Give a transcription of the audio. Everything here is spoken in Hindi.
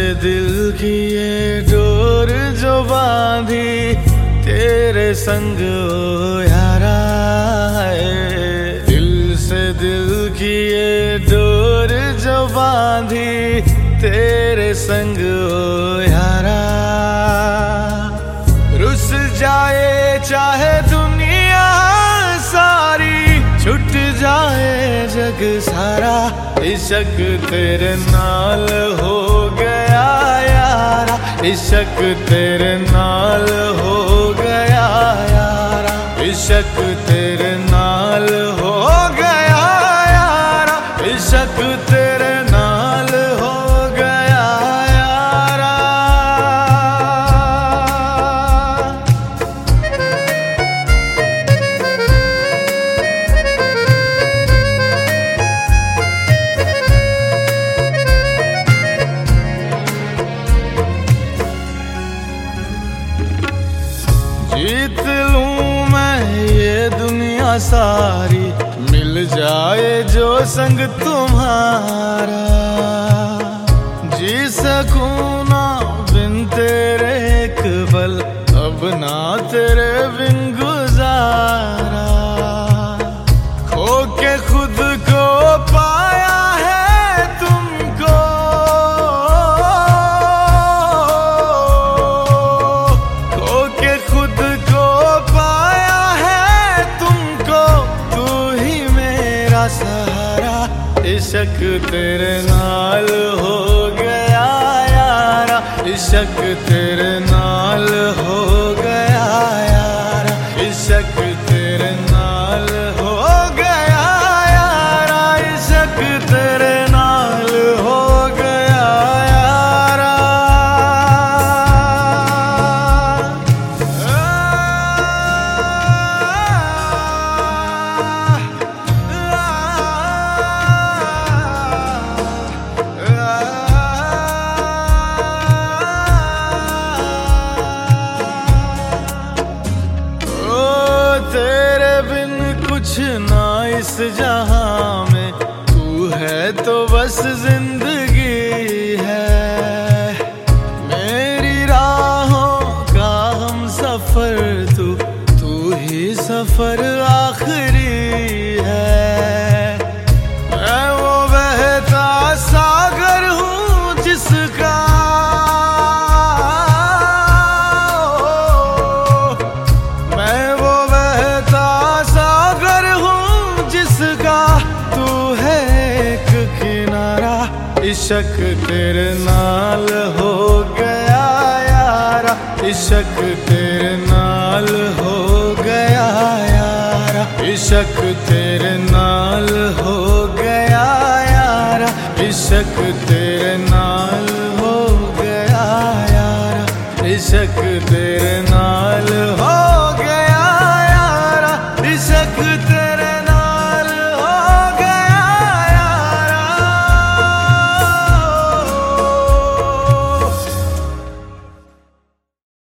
दिल की ये डोर जो बांधी तेरे संग ओ यारा है। दिल से दिल की ये डोर जो बांधी तेरे संग ओ यारा। रुस जाए चाहे दुनिया सारी, छुट जाए जग सारा, इश्क तेरे नाल हो गया यारा। इश्क तेरे नाल हो गया यारा। इश्क तेरे नाल हो गया यारा। इश्क तेरे नाल हो गया यारा। जीत लूं मैं ये दुनिया सारी, मिल जाए जो संग तुम्हारा। जी सकूं ना बिन तेरे एक पल, अब ना तेरे बिन गुजारा। खो के खुद को पाया है तुमको, खो के खुद को पाया है तुमको, तू ही मेरा सहारा। इश्क तेरे नाल हो गया यारा। इश्क तेरे नाल हो गया यारा। इश्क तेरे नाल हो गया यारा। इश्क तेरे नाल हो गया यारा। तेरे बिन कुछ ना इस जहां में, तू है तो बस जिंदगी है। मेरी राहों का हम सफर तू ही सफर आखिरी है। मैं वो बहता सागर हूँ जिसका, इश्क तेरे नाल हो गया यारा। इश्क तेरे नाल हो गया यारा। इश्क तेरे नाल हो गया यारा। इश्क तेरे नाल हो गया यारा। इश्क तेरे